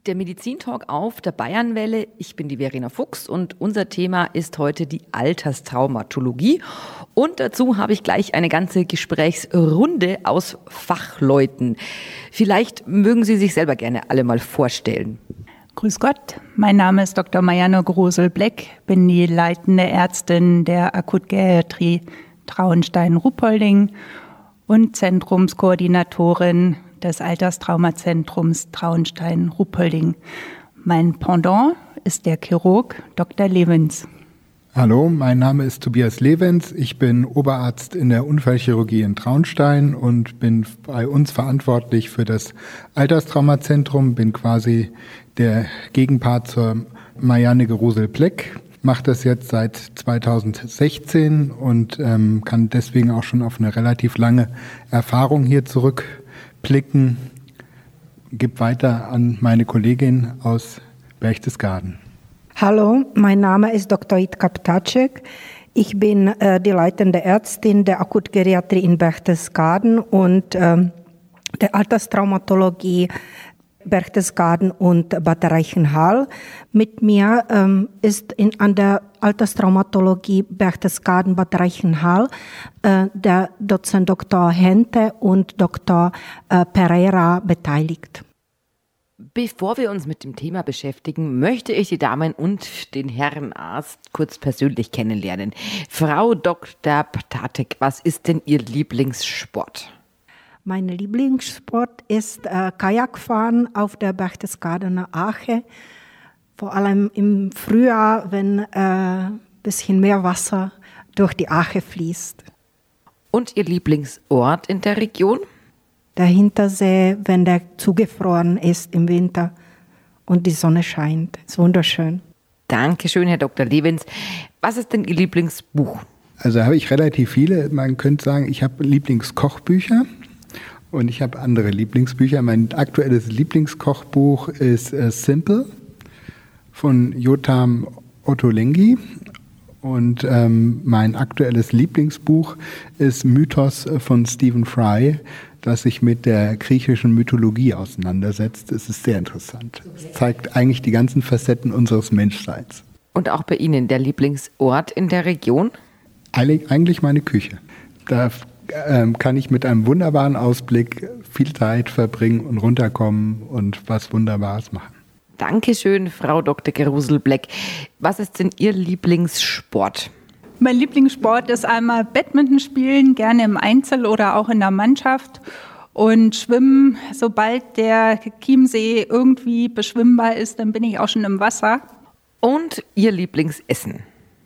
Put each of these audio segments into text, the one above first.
Der Medizintalk auf der Bayernwelle. Ich bin die Verena Fuchs und unser Thema ist heute die Alterstraumatologie. Und dazu habe ich gleich eine ganze Gesprächsrunde aus Fachleuten. Vielleicht mögen Sie sich selber gerne alle mal vorstellen. Grüß Gott, mein Name ist Dr. Marianne Grosel-Bleck, bin die leitende Ärztin der Akutgeriatrie Traunstein-Ruhpolding und Zentrumskoordinatorin des Alterstraumazentrums Traunstein-Ruhpolding. Mein Pendant ist der Chirurg Dr. Levens. Hallo, mein Name ist Tobias Levens. Ich bin Oberarzt in der Unfallchirurgie in Traunstein und bin bei uns verantwortlich für das Alterstraumazentrum, bin quasi der Gegenpart zur Marianne Grosel-Bleck. Mache das jetzt seit 2016 und kann deswegen auch schon auf eine relativ lange Erfahrung hier zurückblicken. Gebe weiter an meine Kollegin aus Berchtesgaden. Hallo, mein Name ist Dr. Jitka Ptaček. Ich bin die leitende Ärztin der Akutgeriatrie in Berchtesgaden und der Alterstraumatologie Berchtesgaden und Bad Reichenhall. Mit mir ist an der Alterstraumatologie Berchtesgaden Bad Reichenhall der Dozent Dr. Hente und Dr. Pereira beteiligt. Bevor wir uns mit dem Thema beschäftigen, möchte ich die Damen und den Herrn Arzt kurz persönlich kennenlernen. Frau Dr. Ptaček, was ist denn Ihr Lieblingssport? Mein Lieblingssport ist Kajakfahren auf der Berchtesgadener Ache. Vor allem im Frühjahr, wenn ein bisschen mehr Wasser durch die Ache fließt. Und Ihr Lieblingsort in der Region? Der Hintersee, wenn der zugefroren ist im Winter und die Sonne scheint. Ist wunderschön. Dankeschön, Herr Dr. Levens. Was ist denn Ihr Lieblingsbuch? Also habe ich relativ viele. Man könnte sagen, ich habe Lieblingskochbücher. Und ich habe andere Lieblingsbücher. Mein aktuelles Lieblingskochbuch ist Simple von Yotam Ottolenghi. Und mein aktuelles Lieblingsbuch ist Mythos von Stephen Fry, das sich mit der griechischen Mythologie auseinandersetzt. Es ist sehr interessant. Es zeigt eigentlich die ganzen Facetten unseres Menschseins. Und auch bei Ihnen der Lieblingsort in der Region? Eigentlich meine Küche. Da kann ich mit einem wunderbaren Ausblick viel Zeit verbringen und runterkommen und was Wunderbares machen. Dankeschön, Frau Dr. Grosel-Bleck. Was ist denn Ihr Lieblingssport? Mein Lieblingssport ist einmal Badminton spielen, gerne im Einzel oder auch in der Mannschaft. Und Schwimmen, sobald der Chiemsee irgendwie beschwimmbar ist, dann bin ich auch schon im Wasser. Und Ihr Lieblingsessen?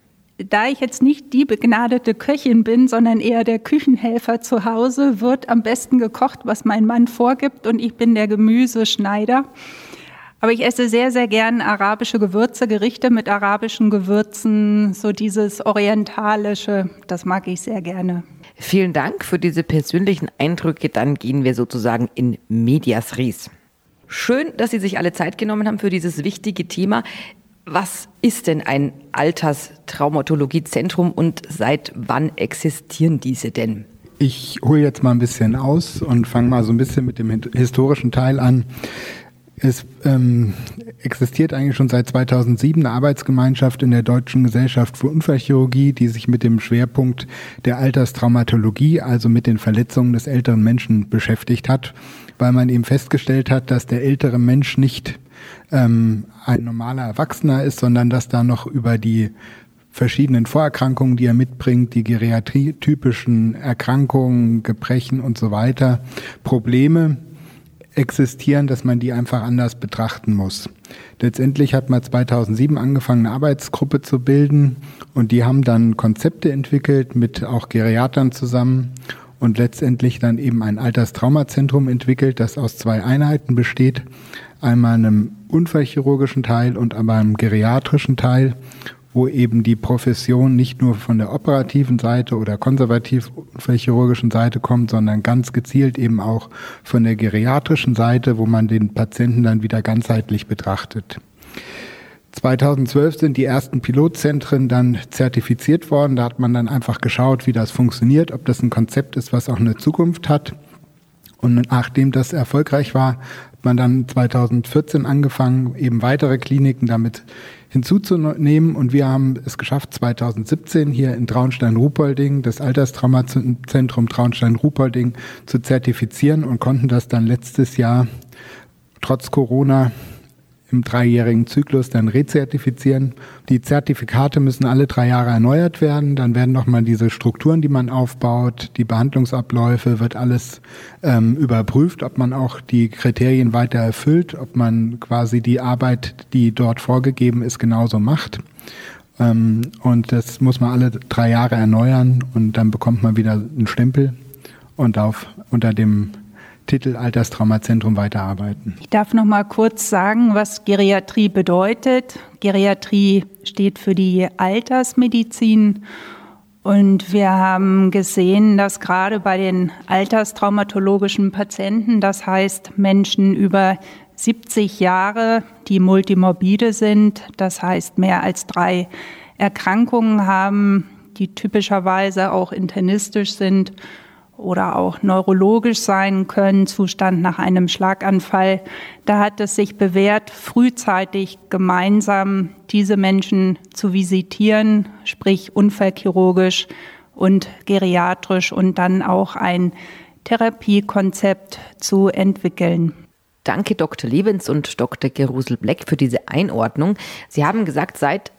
Da ich jetzt nicht die begnadete Köchin bin, sondern eher der Küchenhelfer zu Hause, wird am besten gekocht, was mein Mann vorgibt, und ich bin der Gemüseschneider. Aber ich esse sehr, sehr gern arabische Gewürze, Gerichte mit arabischen Gewürzen, so dieses Orientalische, das mag ich sehr gerne. Vielen Dank für diese persönlichen Eindrücke. Dann gehen wir sozusagen in medias res. Schön, dass Sie sich alle Zeit genommen haben für dieses wichtige Thema. Was ist denn ein Alterstraumatologiezentrum und seit wann existieren diese denn? Ich hole jetzt mal ein bisschen aus und fange mal so ein bisschen mit dem historischen Teil an. Es existiert eigentlich schon seit 2007 eine Arbeitsgemeinschaft in der Deutschen Gesellschaft für Unfallchirurgie, die sich mit dem Schwerpunkt der Alterstraumatologie, also mit den Verletzungen des älteren Menschen beschäftigt hat, weil man eben festgestellt hat, dass der ältere Mensch nicht ein normaler Erwachsener ist, sondern dass da noch über die verschiedenen Vorerkrankungen, die er mitbringt, die geriatrietypischen Erkrankungen, Gebrechen und so weiter, Probleme existieren, dass man die einfach anders betrachten muss. Letztendlich hat man 2007 angefangen, eine Arbeitsgruppe zu bilden und die haben dann Konzepte entwickelt mit auch Geriatern zusammen und letztendlich dann eben ein Alterstraumazentrum entwickelt, das aus 2 Einheiten besteht. Einmal einem unfallchirurgischen Teil und aber einem geriatrischen Teil, wo eben die Profession nicht nur von der operativen Seite oder konservativ unfallchirurgischen Seite kommt, sondern ganz gezielt eben auch von der geriatrischen Seite, wo man den Patienten dann wieder ganzheitlich betrachtet. 2012 sind die ersten Pilotzentren dann zertifiziert worden. Da hat man dann einfach geschaut, wie das funktioniert, ob das ein Konzept ist, was auch eine Zukunft hat. Und nachdem das erfolgreich war, man dann 2014 angefangen, eben weitere Kliniken damit hinzuzunehmen. Und wir haben es geschafft, 2017 hier in Traunstein-Ruhpolding, das Alterstraumazentrum Traunstein-Ruhpolding, zu zertifizieren und konnten das dann letztes Jahr trotz Corona im 3-jährigen Zyklus dann rezertifizieren. Die Zertifikate müssen alle 3 Jahre erneuert werden. Dann werden nochmal diese Strukturen, die man aufbaut, die Behandlungsabläufe, wird alles überprüft, ob man auch die Kriterien weiter erfüllt, ob man quasi die Arbeit, die dort vorgegeben ist, genauso macht. Und das muss man alle 3 Jahre erneuern und dann bekommt man wieder einen Stempel und darf unter dem Titel Alterstraumazentrum weiterarbeiten. Ich darf noch mal kurz sagen, was Geriatrie bedeutet. Geriatrie steht für die Altersmedizin und wir haben gesehen, dass gerade bei den alterstraumatologischen Patienten, das heißt Menschen über 70 Jahre, die multimorbide sind, das heißt mehr als 3 Erkrankungen haben, die typischerweise auch internistisch sind oder auch neurologisch sein können, Zustand nach einem Schlaganfall. Da hat es sich bewährt, frühzeitig gemeinsam diese Menschen zu visitieren, sprich unfallchirurgisch und geriatrisch und dann auch ein Therapiekonzept zu entwickeln. Danke Dr. Levens und Dr. Gerusel-Bleck für diese Einordnung. Sie haben gesagt, seit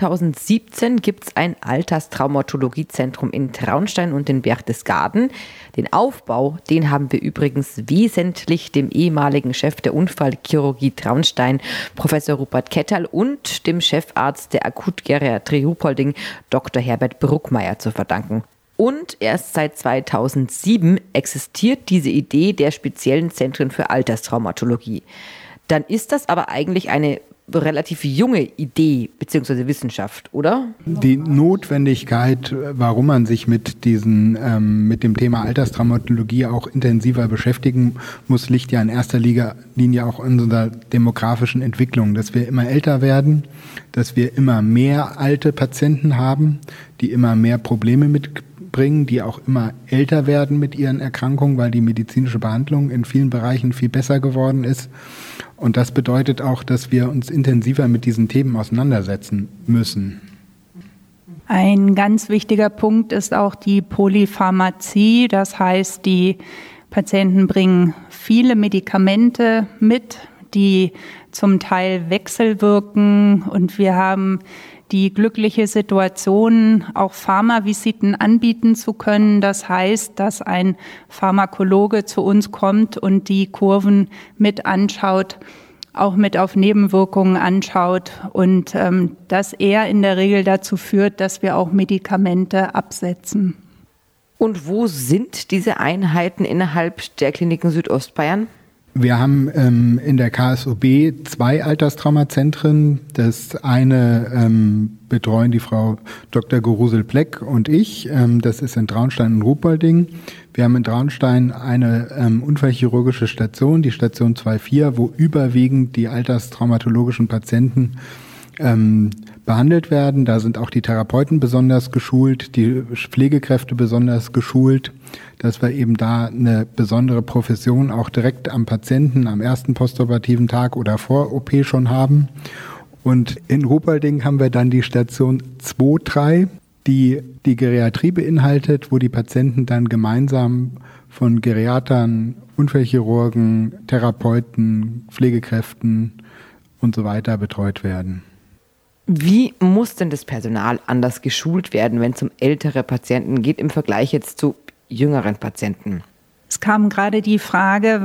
2017 gibt es ein Alterstraumatologiezentrum in Traunstein und in Berchtesgaden. Den Aufbau, den haben wir übrigens wesentlich dem ehemaligen Chef der Unfallchirurgie Traunstein, Professor Rupert Ketterl, und dem Chefarzt der Akutgeriatrie Ruhpolding, Dr. Herbert Bruckmeier, zu verdanken. Und erst seit 2007 existiert diese Idee der speziellen Zentren für Alterstraumatologie. Dann ist das aber eigentlich eine relativ junge Idee bzw. Wissenschaft, oder? Die Notwendigkeit, warum man sich mit dem Thema Alterstraumatologie auch intensiver beschäftigen muss, liegt ja in erster Linie auch in unserer demografischen Entwicklung, dass wir immer älter werden, dass wir immer mehr alte Patienten haben, die immer mehr Probleme mitbringen, die auch immer älter werden mit ihren Erkrankungen, weil die medizinische Behandlung in vielen Bereichen viel besser geworden ist. Und das bedeutet auch, dass wir uns intensiver mit diesen Themen auseinandersetzen müssen. Ein ganz wichtiger Punkt ist auch die Polypharmazie. Das heißt, die Patienten bringen viele Medikamente mit, die zum Teil wechselwirken. Und wir haben die glückliche Situation, auch Pharmavisiten anbieten zu können. Das heißt, dass ein Pharmakologe zu uns kommt und die Kurven mit anschaut, auch mit auf Nebenwirkungen anschaut und das eher in der Regel dazu führt, dass wir auch Medikamente absetzen. Und wo sind diese Einheiten innerhalb der Kliniken Südostbayern? Wir haben in der KSOB 2 Alterstraumazentren. Das eine betreuen die Frau Dr. Gerusel-Bleck und ich. Das ist in Traunstein und Ruhpolding. Wir haben in Traunstein eine unfallchirurgische Station, die Station 2.4, wo überwiegend die alterstraumatologischen Patienten behandelt werden. Da sind auch die Therapeuten besonders geschult, die Pflegekräfte besonders geschult, dass wir eben da eine besondere Profession auch direkt am Patienten am ersten postoperativen Tag oder vor OP schon haben. Und in Ruhpolding haben wir dann die Station 2.3, die die Geriatrie beinhaltet, wo die Patienten dann gemeinsam von Geriatern, Unfallchirurgen, Therapeuten, Pflegekräften und so weiter betreut werden. Wie muss denn das Personal anders geschult werden, wenn es um ältere Patienten geht, im Vergleich jetzt zu jüngeren Patienten? Es kam gerade die Frage,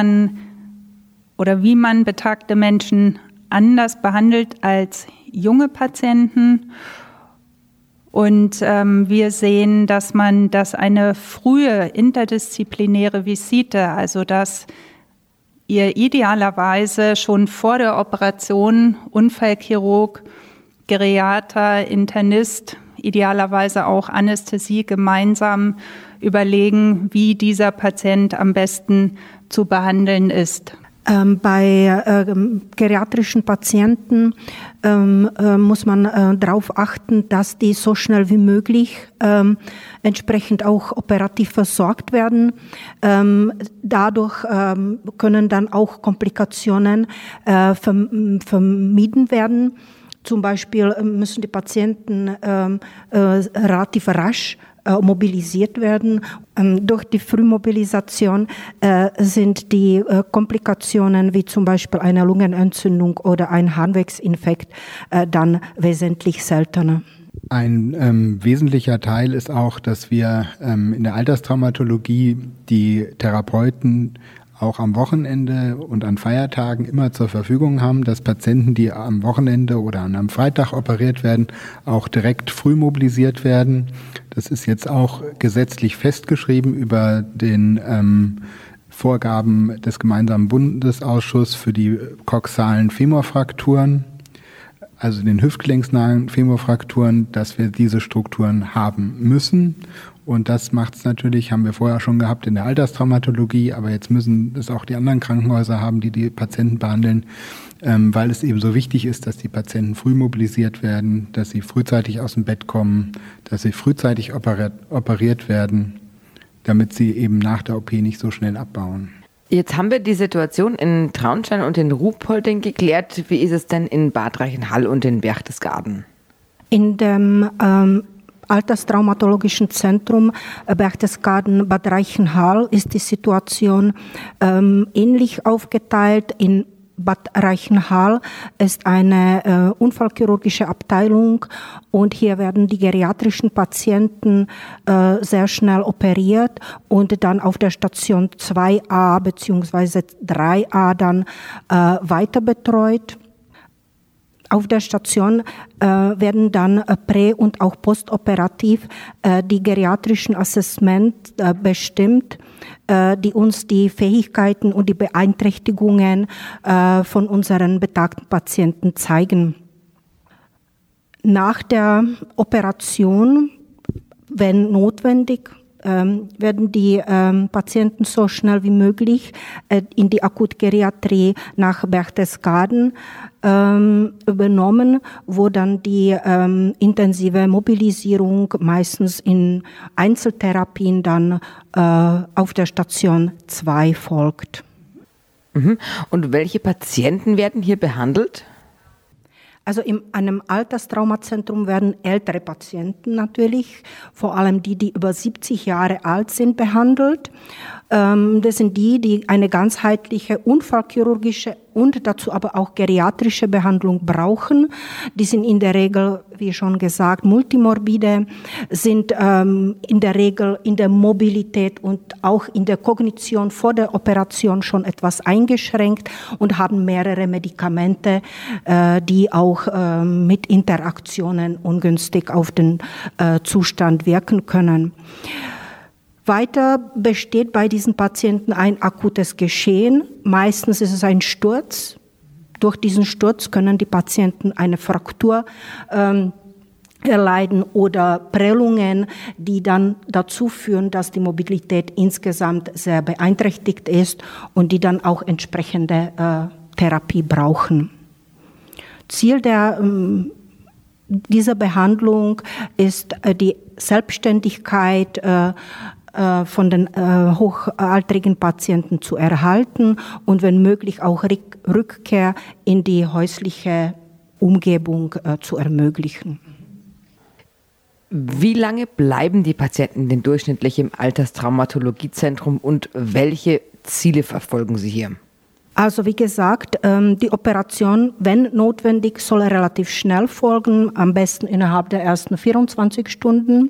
wie man betagte Menschen anders behandelt als junge Patienten. Und wir sehen, dass eine frühe interdisziplinäre Visite, also dass ihr idealerweise schon vor der Operation Unfallchirurg, Geriater, Internist, idealerweise auch Anästhesie gemeinsam überlegen, wie dieser Patient am besten zu behandeln ist. Bei geriatrischen Patienten muss man darauf achten, dass die so schnell wie möglich entsprechend auch operativ versorgt werden. Dadurch können dann auch Komplikationen vermieden werden. Zum Beispiel müssen die Patienten relativ rasch mobilisiert werden. Durch die Frühmobilisation sind die Komplikationen wie zum Beispiel eine Lungenentzündung oder ein Harnwegsinfekt dann wesentlich seltener. Ein wesentlicher Teil ist auch, dass wir in der Alterstraumatologie die Therapeuten auch am Wochenende und an Feiertagen immer zur Verfügung haben, dass Patienten, die am Wochenende oder an einem Freitag operiert werden, auch direkt früh mobilisiert werden. Das ist jetzt auch gesetzlich festgeschrieben über den Vorgaben des gemeinsamen Bundesausschusses für die koxalen Femorfrakturen, also den hüftgelenksnahen Femorfrakturen, dass wir diese Strukturen haben müssen. Und das macht es natürlich, haben wir vorher schon gehabt in der Alterstraumatologie, aber jetzt müssen es auch die anderen Krankenhäuser haben, die die Patienten behandeln, weil es eben so wichtig ist, dass die Patienten früh mobilisiert werden, dass sie frühzeitig aus dem Bett kommen, dass sie frühzeitig operiert werden, damit sie eben nach der OP nicht so schnell abbauen. Jetzt haben wir die Situation in Traunstein und in Ruhpolding geklärt. Wie ist es denn in Bad Reichenhall und in Berchtesgaden? In dem Alterstraumatologischen Zentrum Berchtesgaden Bad Reichenhall ist die Situation ähnlich aufgeteilt. In Bad Reichenhall ist eine unfallchirurgische Abteilung und hier werden die geriatrischen Patienten sehr schnell operiert und dann auf der Station 2a bzw. 3a dann weiter betreut. Auf der Station werden dann prä- und auch postoperativ die geriatrischen Assessment bestimmt, die uns die Fähigkeiten und die Beeinträchtigungen von unseren betagten Patienten zeigen. Nach der Operation, wenn notwendig, werden die Patienten so schnell wie möglich in die Akutgeriatrie nach Berchtesgaden übernommen, wo dann die intensive Mobilisierung meistens in Einzeltherapien dann auf der Station 2 folgt. Und welche Patienten werden hier behandelt? Also in einem Alterstraumazentrum werden ältere Patienten natürlich, vor allem die über 70 Jahre alt sind, behandelt. Das sind die eine ganzheitliche unfallchirurgische und dazu aber auch geriatrische Behandlung brauchen. Die sind in der Regel, wie schon gesagt, multimorbide, sind in der Regel in der Mobilität und auch in der Kognition vor der Operation schon etwas eingeschränkt und haben mehrere Medikamente, die auch mit Interaktionen ungünstig auf den Zustand wirken können. Weiter besteht bei diesen Patienten ein akutes Geschehen. Meistens ist es ein Sturz. Durch diesen Sturz können die Patienten eine Fraktur erleiden oder Prellungen, die dann dazu führen, dass die Mobilität insgesamt sehr beeinträchtigt ist und die dann auch entsprechende Therapie brauchen. Ziel dieser Behandlung ist die Selbstständigkeit von den hochaltrigen Patienten zu erhalten und wenn möglich auch Rückkehr in die häusliche Umgebung zu ermöglichen. Wie lange bleiben die Patienten denn durchschnittlich im Alterstraumatologiezentrum und welche Ziele verfolgen Sie hier? Also wie gesagt, die Operation, wenn notwendig, soll relativ schnell folgen, am besten innerhalb der ersten 24 Stunden.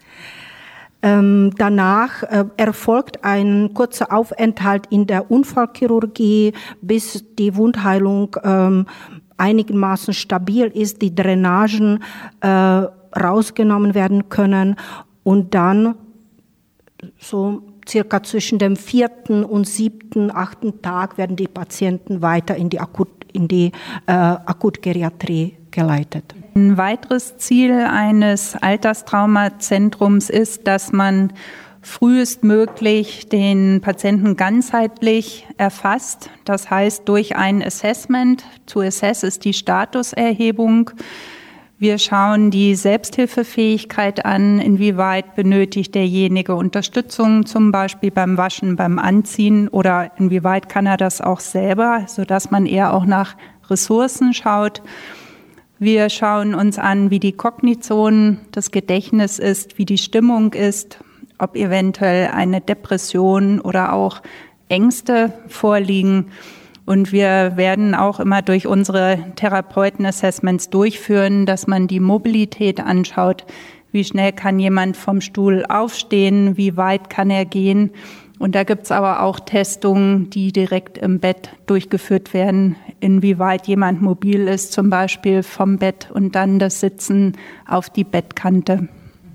Danach erfolgt ein kurzer Aufenthalt in der Unfallchirurgie, bis die Wundheilung einigermaßen stabil ist, die Drainagen rausgenommen werden können und dann so circa zwischen dem 4. und 7., 8. Tag werden die Patienten weiter in die Akutgeriatrie geleitet. Ein weiteres Ziel eines Alterstraumazentrums ist, dass man frühestmöglich den Patienten ganzheitlich erfasst. Das heißt, durch ein Assessment, to assess ist die Statuserhebung. Wir schauen die Selbsthilfefähigkeit an, inwieweit benötigt derjenige Unterstützung, zum Beispiel beim Waschen, beim Anziehen, oder inwieweit kann er das auch selber, sodass man eher auch nach Ressourcen schaut. Wir schauen uns an, wie die Kognition, das Gedächtnis ist, wie die Stimmung ist, ob eventuell eine Depression oder auch Ängste vorliegen. Und wir werden auch immer durch unsere Therapeuten-Assessments durchführen, dass man die Mobilität anschaut. Wie schnell kann jemand vom Stuhl aufstehen? Wie weit kann er gehen? Und da gibt es aber auch Testungen, die direkt im Bett durchgeführt werden, inwieweit jemand mobil ist, zum Beispiel vom Bett und dann das Sitzen auf die Bettkante.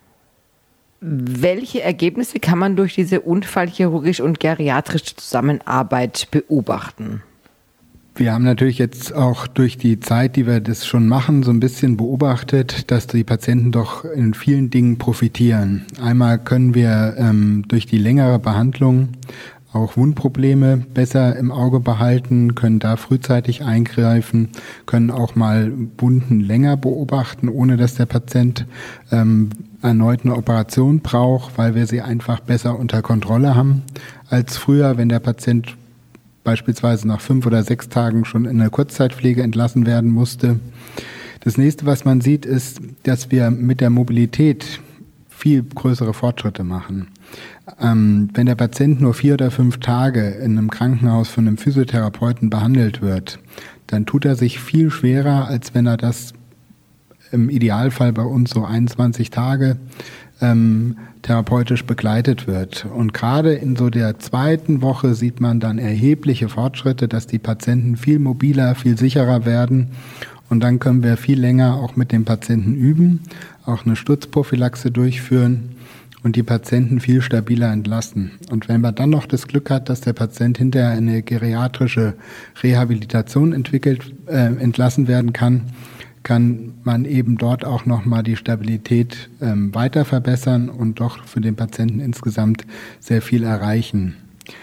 Welche Ergebnisse kann man durch diese unfallchirurgische und geriatrische Zusammenarbeit beobachten? Wir haben natürlich jetzt auch durch die Zeit, die wir das schon machen, so ein bisschen beobachtet, dass die Patienten doch in vielen Dingen profitieren. Einmal können wir durch die längere Behandlung auch Wundprobleme besser im Auge behalten, können da frühzeitig eingreifen, können auch mal Wunden länger beobachten, ohne dass der Patient erneut eine Operation braucht, weil wir sie einfach besser unter Kontrolle haben als früher, wenn der Patient beispielsweise nach 5 oder 6 Tagen schon in eine Kurzzeitpflege entlassen werden musste. Das nächste, was man sieht, ist, dass wir mit der Mobilität viel größere Fortschritte machen. Wenn der Patient nur 4 oder 5 Tage in einem Krankenhaus von einem Physiotherapeuten behandelt wird, dann tut er sich viel schwerer, als wenn er das im Idealfall bei uns so 21 Tage therapeutisch begleitet wird. Und gerade in so der 2. Woche sieht man dann erhebliche Fortschritte, dass die Patienten viel mobiler, viel sicherer werden. Und dann können wir viel länger auch mit dem Patienten üben, auch eine Sturzprophylaxe durchführen und die Patienten viel stabiler entlassen. Und wenn man dann noch das Glück hat, dass der Patient hinterher eine geriatrische Rehabilitation entlassen werden kann man eben dort auch nochmal die Stabilität weiter verbessern und doch für den Patienten insgesamt sehr viel erreichen.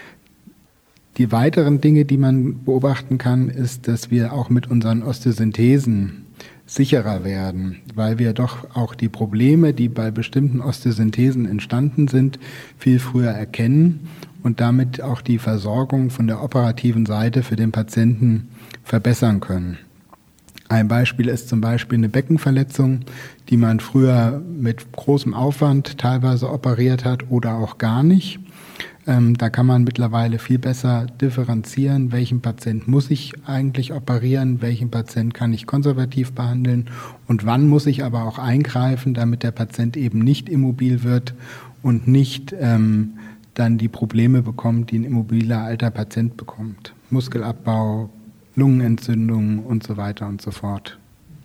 Die weiteren Dinge, die man beobachten kann, ist, dass wir auch mit unseren Osteosynthesen sicherer werden, weil wir doch auch die Probleme, die bei bestimmten Osteosynthesen entstanden sind, viel früher erkennen und damit auch die Versorgung von der operativen Seite für den Patienten verbessern können. Ein Beispiel ist zum Beispiel eine Beckenverletzung, die man früher mit großem Aufwand teilweise operiert hat oder auch gar nicht. Da kann man mittlerweile viel besser differenzieren, welchen Patient muss ich eigentlich operieren, welchen Patient kann ich konservativ behandeln und wann muss ich aber auch eingreifen, damit der Patient eben nicht immobil wird und nicht dann die Probleme bekommt, die ein immobiler alter Patient bekommt. Muskelabbau, Lungenentzündungen und so weiter und so fort.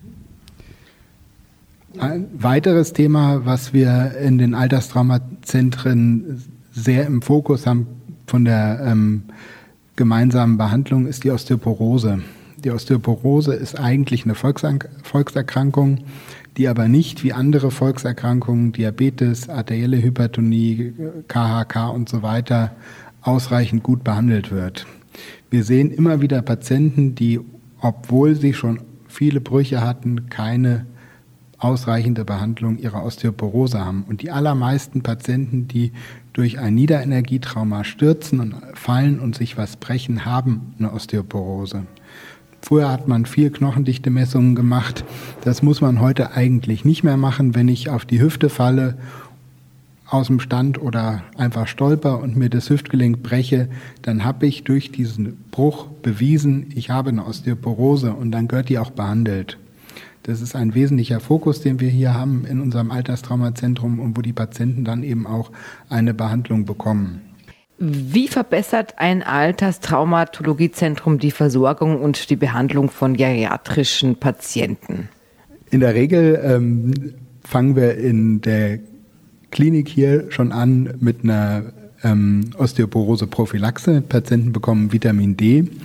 Ein weiteres Thema, was wir in den Alterstraumazentren sehr im Fokus haben von der gemeinsamen Behandlung, ist die Osteoporose. Die Osteoporose ist eigentlich eine Volkserkrankung, die aber nicht wie andere Volkserkrankungen, Diabetes, arterielle Hypertonie, KHK und so weiter, ausreichend gut behandelt wird. Wir sehen immer wieder Patienten, die, obwohl sie schon viele Brüche hatten, keine ausreichende Behandlung ihrer Osteoporose haben. Und die allermeisten Patienten, die durch ein Niederenergietrauma stürzen und fallen und sich was brechen, haben eine Osteoporose. Früher hat man viel Knochendichte-Messungen gemacht. Das muss man heute eigentlich nicht mehr machen. Wenn ich auf die Hüfte falle, aus dem Stand oder einfach stolper und mir das Hüftgelenk breche, dann habe ich durch diesen Bruch bewiesen, ich habe eine Osteoporose und dann gehört die auch behandelt. Das ist ein wesentlicher Fokus, den wir hier haben in unserem Alterstraumazentrum und wo die Patienten dann eben auch eine Behandlung bekommen. Wie verbessert ein Alterstraumatologiezentrum die Versorgung und die Behandlung von geriatrischen Patienten? In der Regel fangen wir in der Klinik hier schon an mit einer Osteoporose-Prophylaxe. Patienten bekommen Vitamin D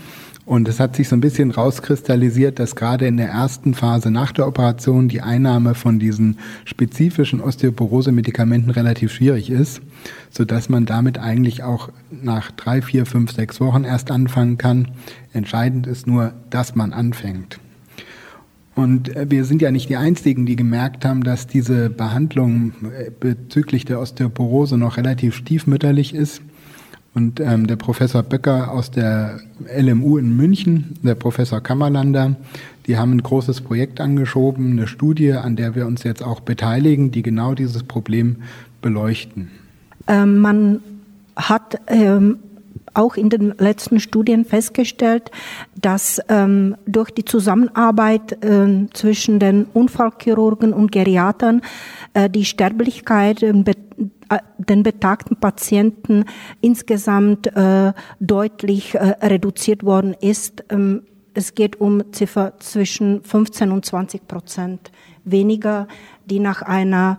Und es hat sich so ein bisschen rauskristallisiert, dass gerade in der ersten Phase nach der Operation die Einnahme von diesen spezifischen Osteoporose-Medikamenten relativ schwierig ist, sodass man damit eigentlich auch nach 3, 4, 5, 6 Wochen erst anfangen kann. Entscheidend ist nur, dass man anfängt. Und wir sind ja nicht die Einzigen, die gemerkt haben, dass diese Behandlung bezüglich der Osteoporose noch relativ stiefmütterlich ist. Und der Professor Böcker aus der LMU in München, der Professor Kammerlander, die haben ein großes Projekt angeschoben, eine Studie, an der wir uns jetzt auch beteiligen, die genau dieses Problem beleuchten. Man hat auch in den letzten Studien festgestellt, dass durch die Zusammenarbeit zwischen den Unfallchirurgen und Geriatern die Sterblichkeit den betagten Patienten insgesamt deutlich reduziert worden ist. Es geht um Ziffer zwischen 15% und 20% weniger, die nach einer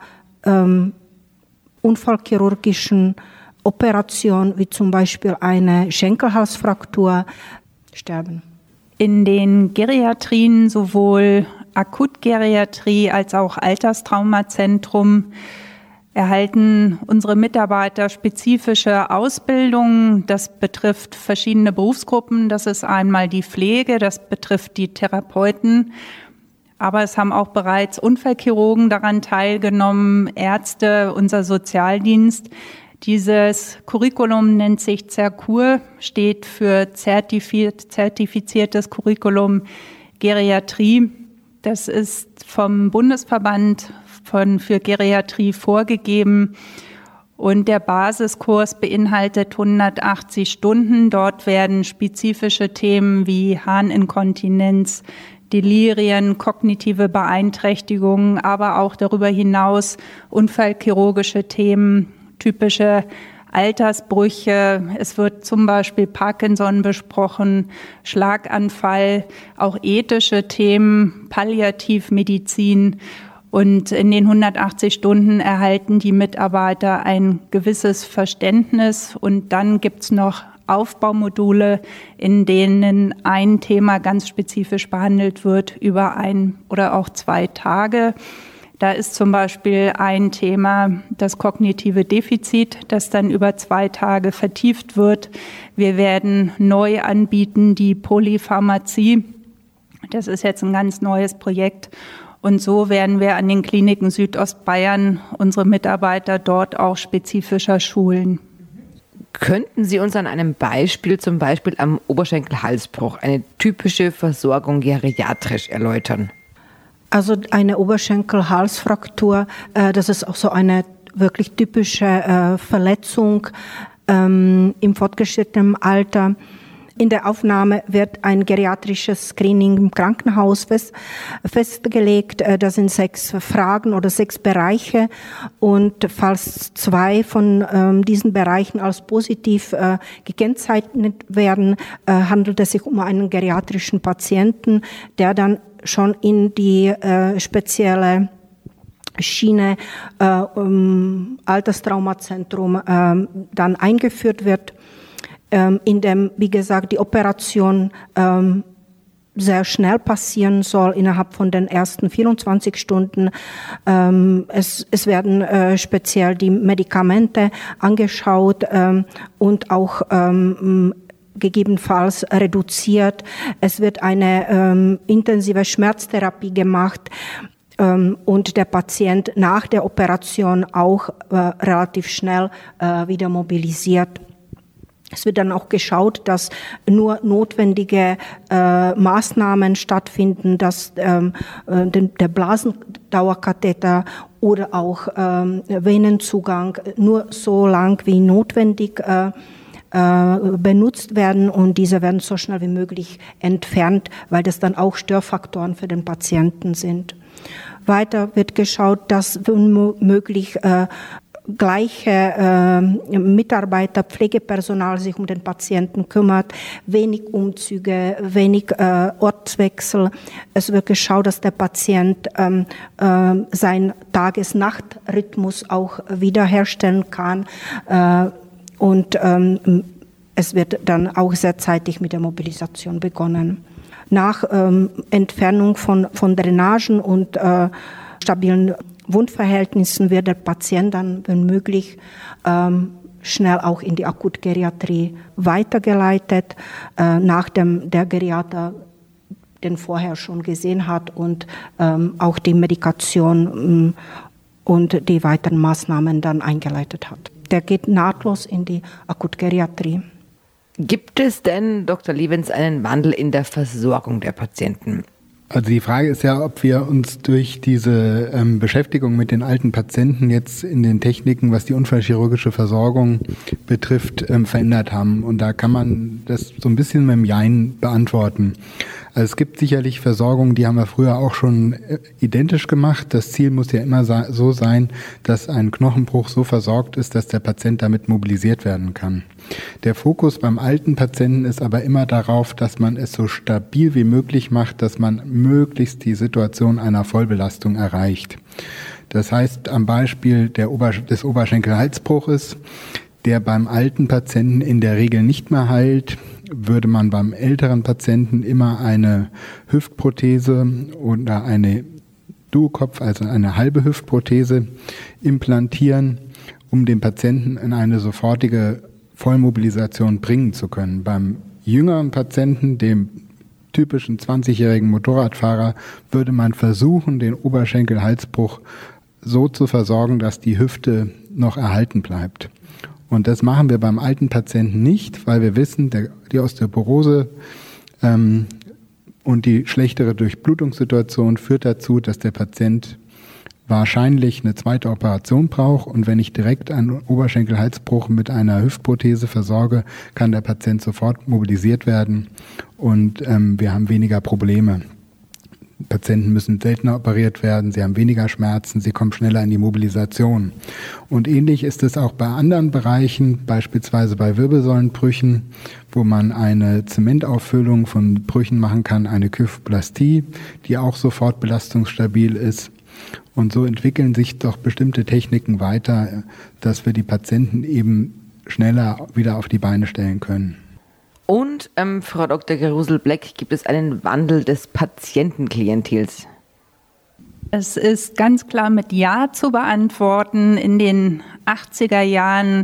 unfallchirurgischen Operation, wie zum Beispiel eine Schenkelhalsfraktur, sterben. In den Geriatrien, sowohl Akutgeriatrie als auch Alterstraumazentrum, erhalten unsere Mitarbeiter spezifische Ausbildungen. Das betrifft verschiedene Berufsgruppen. Das ist einmal die Pflege, das betrifft die Therapeuten. Aber es haben auch bereits Unfallchirurgen daran teilgenommen, Ärzte, unser Sozialdienst. Dieses Curriculum nennt sich CERCUR, steht für zertifiziertes Curriculum Geriatrie. Das ist vom Bundesverband für Geriatrie vorgegeben und der Basiskurs beinhaltet 180 Stunden. Dort werden spezifische Themen wie Harninkontinenz, Delirien, kognitive Beeinträchtigungen, aber auch darüber hinaus unfallchirurgische Themen, typische Altersbrüche. Es wird zum Beispiel Parkinson besprochen, Schlaganfall, auch ethische Themen, Palliativmedizin. Und in den 180 Stunden erhalten die Mitarbeiter ein gewisses Verständnis. Und dann gibt's noch Aufbaumodule, in denen ein Thema ganz spezifisch behandelt wird über 1 oder auch 2 Tage. Da ist zum Beispiel ein Thema das kognitive Defizit, das dann über 2 Tage vertieft wird. Wir werden neu anbieten die Polypharmazie. Das ist jetzt ein ganz neues Projekt. Und so werden wir an den Kliniken Südostbayern unsere Mitarbeiter dort auch spezifischer schulen. Könnten Sie uns an einem Beispiel, zum Beispiel am Oberschenkelhalsbruch, eine typische Versorgung geriatrisch erläutern? Also eine Oberschenkelhalsfraktur, das ist auch so eine wirklich typische Verletzung im fortgeschrittenen Alter. In der Aufnahme wird ein geriatrisches Screening im Krankenhaus festgelegt. Das sind 6 Fragen oder 6 Bereiche. Und falls 2 von diesen Bereichen als positiv gekennzeichnet werden, handelt es sich um einen geriatrischen Patienten, der dann schon in die spezielle Schiene Alterstraumazentrum dann eingeführt wird, in dem, wie gesagt, die Operation sehr schnell passieren soll, innerhalb von den ersten 24 Stunden. Es werden speziell die Medikamente angeschaut und auch gegebenenfalls reduziert. Es wird eine intensive Schmerztherapie gemacht und der Patient nach der Operation auch relativ schnell wieder mobilisiert. Es wird dann auch geschaut, dass nur notwendige Maßnahmen stattfinden, dass der Blasendauerkatheter oder auch Venenzugang nur so lang wie notwendig benutzt werden und diese werden so schnell wie möglich entfernt, weil das dann auch Störfaktoren für den Patienten sind. Weiter wird geschaut, dass womöglich gleiche Mitarbeiter, Pflegepersonal sich um den Patienten kümmert, wenig Umzüge, wenig Ortswechsel. Es wird geschaut, dass der Patient seinen Tages-Nacht-Rhythmus auch wiederherstellen kann und es wird dann auch sehr zeitig mit der Mobilisation begonnen. Nach Entfernung von Drainagen und stabilen Wundverhältnissen wird der Patient dann, wenn möglich, schnell auch in die Akutgeriatrie weitergeleitet, nachdem der Geriater den vorher schon gesehen hat und auch die Medikation und die weiteren Maßnahmen dann eingeleitet hat. Der geht nahtlos in die Akutgeriatrie. Gibt es denn, Dr. Lievens, einen Wandel in der Versorgung der Patienten? Also die Frage ist ja, ob wir uns durch diese Beschäftigung mit den alten Patienten jetzt in den Techniken, was die unfallchirurgische Versorgung betrifft, verändert haben. Und da kann man das so ein bisschen mit dem Jein beantworten. Also es gibt sicherlich Versorgungen, die haben wir früher auch schon identisch gemacht. Das Ziel muss ja immer so sein, dass ein Knochenbruch so versorgt ist, dass der Patient damit mobilisiert werden kann. Der Fokus beim alten Patienten ist aber immer darauf, dass man es so stabil wie möglich macht, dass man möglichst die Situation einer Vollbelastung erreicht. Das heißt, am Beispiel des Oberschenkel-Halsbruches, der beim alten Patienten in der Regel nicht mehr heilt, würde man beim älteren Patienten immer eine Hüftprothese oder eine Duokopf, also eine halbe Hüftprothese implantieren, um den Patienten in eine sofortige Vollmobilisation bringen zu können. Beim jüngeren Patienten, dem typischen 20-jährigen Motorradfahrer, würde man versuchen, den Oberschenkel-Halsbruch so zu versorgen, dass die Hüfte noch erhalten bleibt. Und das machen wir beim alten Patienten nicht, weil wir wissen, die Osteoporose und die schlechtere Durchblutungssituation führt dazu, dass der Patient wahrscheinlich eine zweite Operation braucht. Und wenn ich direkt einen Oberschenkel-Halsbruch mit einer Hüftprothese versorge, kann der Patient sofort mobilisiert werden und wir haben weniger Probleme. Patienten müssen seltener operiert werden, sie haben weniger Schmerzen, sie kommen schneller in die Mobilisation. Und ähnlich ist es auch bei anderen Bereichen, beispielsweise bei Wirbelsäulenbrüchen, wo man eine Zementauffüllung von Brüchen machen kann, eine Kyphoplastie, die auch sofort belastungsstabil ist. Und so entwickeln sich doch bestimmte Techniken weiter, dass wir die Patienten eben schneller wieder auf die Beine stellen können. Und, Frau Dr. Gerusel-Bleck, gibt es einen Wandel des Patientenklientels? Es ist ganz klar mit Ja zu beantworten. In den 80er Jahren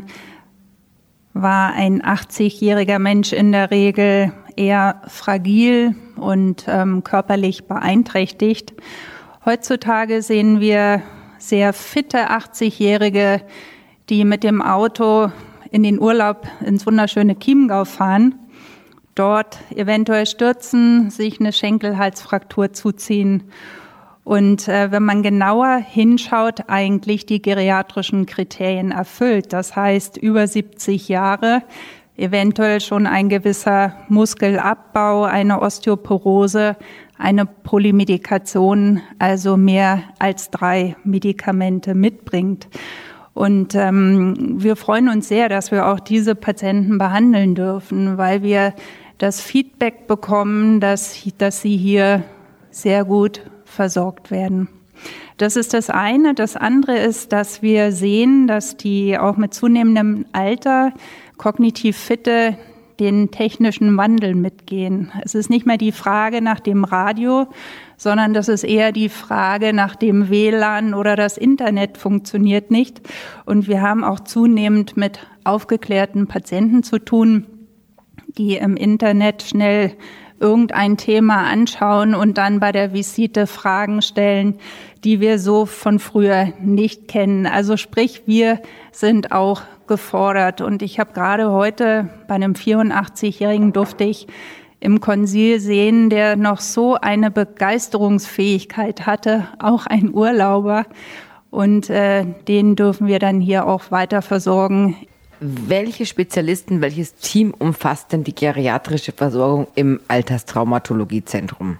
war ein 80-jähriger Mensch in der Regel eher fragil und körperlich beeinträchtigt. Heutzutage sehen wir sehr fitte 80-Jährige, die mit dem Auto in den Urlaub ins wunderschöne Chiemgau fahren, dort eventuell stürzen, sich eine Schenkelhalsfraktur zuziehen und wenn man genauer hinschaut, eigentlich die geriatrischen Kriterien erfüllt. Das heißt, über 70 Jahre, eventuell schon ein gewisser Muskelabbau, eine Osteoporose, eine Polymedikation, also mehr als 3 Medikamente mitbringt. Und wir freuen uns sehr, dass wir auch diese Patienten behandeln dürfen, weil wir das Feedback bekommen, dass sie hier sehr gut versorgt werden. Das ist das eine. Das andere ist, dass wir sehen, dass die auch mit zunehmendem Alter kognitiv fitte den technischen Wandel mitgehen. Es ist nicht mehr die Frage nach dem Radio, sondern das ist eher die Frage nach dem WLAN oder das Internet funktioniert nicht. Und wir haben auch zunehmend mit aufgeklärten Patienten zu tun, die im Internet schnell irgendein Thema anschauen und dann bei der Visite Fragen stellen, die wir so von früher nicht kennen. Also sprich, wir sind auch gefordert. Und ich habe gerade heute bei einem 84-Jährigen durfte ich im Konsil sehen, der noch so eine Begeisterungsfähigkeit hatte, auch ein Urlauber. Und den dürfen wir dann hier auch weiter versorgen. Welche Spezialisten, welches Team umfasst denn die geriatrische Versorgung im Alterstraumatologiezentrum?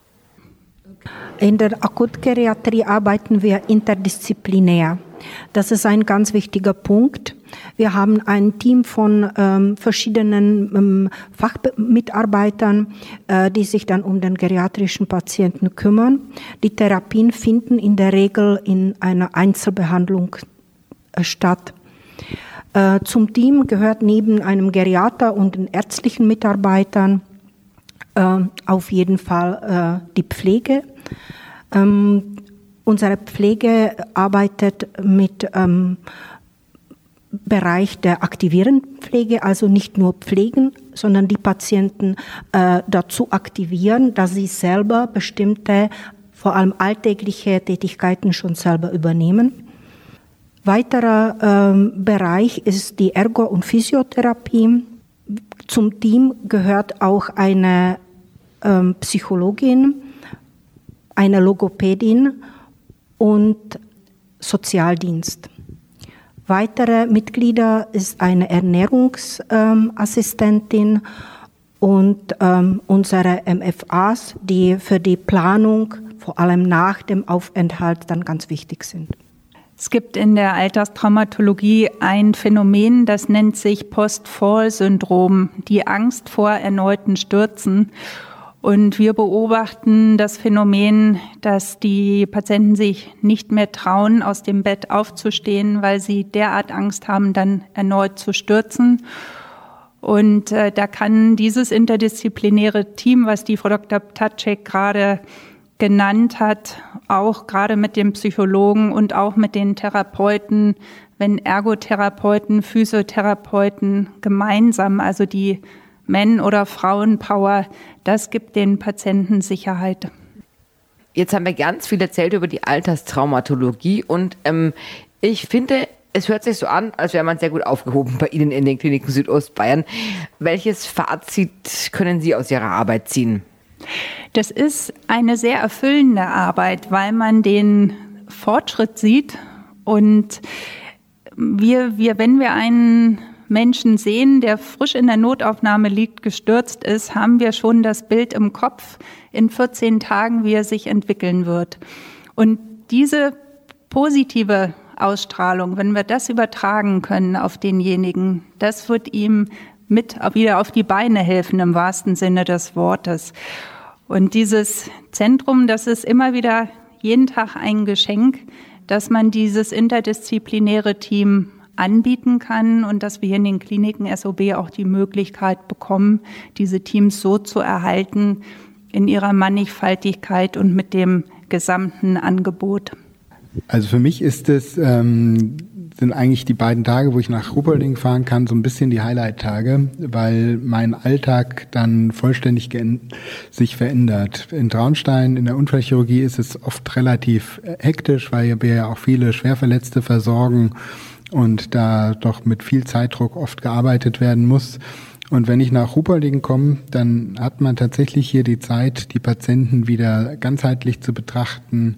In der Akutgeriatrie arbeiten wir interdisziplinär. Das ist ein ganz wichtiger Punkt. Wir haben ein Team von verschiedenen Fachmitarbeitern, die sich dann um den geriatrischen Patienten kümmern. Die Therapien finden in der Regel in einer Einzelbehandlung statt. Zum Team gehört neben einem Geriater und den ärztlichen Mitarbeitern auf jeden Fall die Pflege. Unsere Pflege arbeitet mit Bereich der aktivierenden Pflege, also nicht nur pflegen, sondern die Patienten dazu aktivieren, dass sie selber bestimmte, vor allem alltägliche Tätigkeiten schon selber übernehmen. Weiterer Bereich ist die Ergo- und Physiotherapie. Zum Team gehört auch eine Psychologin, eine Logopädin und Sozialdienst. Weitere Mitglieder ist eine Ernährungsassistentin und unsere MFAs, die für die Planung, vor allem nach dem Aufenthalt, dann ganz wichtig sind. Es gibt in der Alterstraumatologie ein Phänomen, das nennt sich Post-Fall-Syndrom, die Angst vor erneuten Stürzen. Und wir beobachten das Phänomen, dass die Patienten sich nicht mehr trauen, aus dem Bett aufzustehen, weil sie derart Angst haben, dann erneut zu stürzen. Und da kann dieses interdisziplinäre Team, was die Frau Dr. Ptacek gerade genannt hat, auch gerade mit dem Psychologen und auch mit den Therapeuten, wenn Ergotherapeuten, Physiotherapeuten gemeinsam, also die Männ- oder Frauenpower, das gibt den Patienten Sicherheit. Jetzt haben wir ganz viel erzählt über die Alterstraumatologie und ich finde, es hört sich so an, als wäre man sehr gut aufgehoben bei Ihnen in den Kliniken Südostbayern. Welches Fazit können Sie aus Ihrer Arbeit ziehen? Das ist eine sehr erfüllende Arbeit, weil man den Fortschritt sieht und wenn wir einen Menschen sehen, der frisch in der Notaufnahme liegt, gestürzt ist, haben wir schon das Bild im Kopf in 14 Tagen, wie er sich entwickeln wird. Und diese positive Ausstrahlung, wenn wir das übertragen können auf denjenigen, das wird ihm mit wieder auf die Beine helfen, im wahrsten Sinne des Wortes. Und dieses Zentrum, das ist immer wieder jeden Tag ein Geschenk, dass man dieses interdisziplinäre Team anbieten kann und dass wir hier in den Kliniken SOB auch die Möglichkeit bekommen, diese Teams so zu erhalten in ihrer Mannigfaltigkeit und mit dem gesamten Angebot. Also für mich ist es, sind eigentlich die beiden Tage, wo ich nach Ruhpolding fahren kann, so ein bisschen die Highlight-Tage, weil mein Alltag dann vollständig sich verändert. In Traunstein, in der Unfallchirurgie, ist es oft relativ hektisch, weil wir ja auch viele Schwerverletzte versorgen und da doch mit viel Zeitdruck oft gearbeitet werden muss. Und wenn ich nach Ruhpolding komme, dann hat man tatsächlich hier die Zeit, die Patienten wieder ganzheitlich zu betrachten,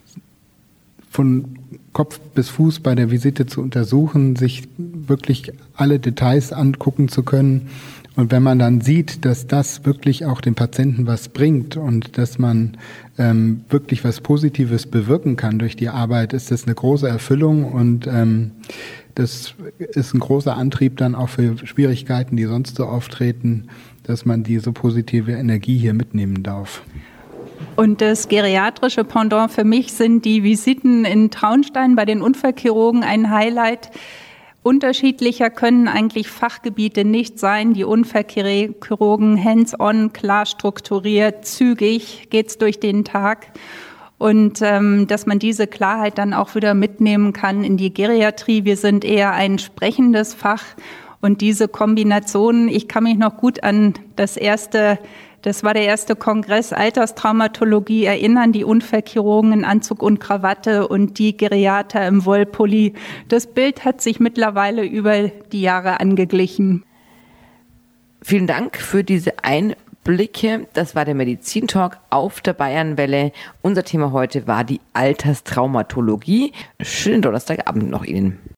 von Kopf bis Fuß bei der Visite zu untersuchen, sich wirklich alle Details angucken zu können. Und wenn man dann sieht, dass das wirklich auch dem Patienten was bringt und dass man wirklich was Positives bewirken kann durch die Arbeit, ist das eine große Erfüllung und das ist ein großer Antrieb dann auch für Schwierigkeiten, die sonst so auftreten, dass man diese positive Energie hier mitnehmen darf. Und das geriatrische Pendant für mich sind die Visiten in Traunstein bei den Unfallchirurgen ein Highlight. Unterschiedlicher können eigentlich Fachgebiete nicht sein. Die Unfallchirurgen hands-on, klar strukturiert, zügig geht's durch den Tag. Und dass man diese Klarheit dann auch wieder mitnehmen kann in die Geriatrie. Wir sind eher ein sprechendes Fach. Und diese Kombination, ich kann mich noch gut an das war der erste Kongress Alterstraumatologie, erinnern, die Unfallchirurgen in Anzug und Krawatte und die Geriater im Wollpulli. Das Bild hat sich mittlerweile über die Jahre angeglichen. Vielen Dank für diese Einblicke. Das war der Medizintalk auf der Bayernwelle. Unser Thema heute war die Alterstraumatologie. Schönen Donnerstagabend noch Ihnen.